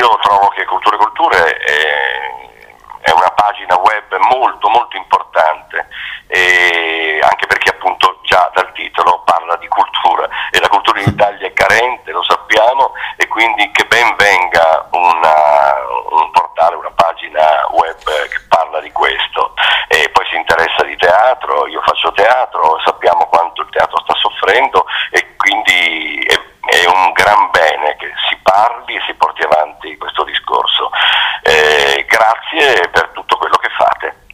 io trovo che Culture Culture è una pagina web molto molto importante, anche perché appunto già dal titolo parla di cultura e la cultura in Italia è carente, lo sappiamo, e quindi che ben venga un portale, una pagina web che parla di questo, e poi si interessa di teatro. Io faccio teatro, sappiamo quanto il teatro sta soffrendo, e quindi è un gran bene che si parli e si porti avanti questo discorso. Grazie per tutto quello che fate.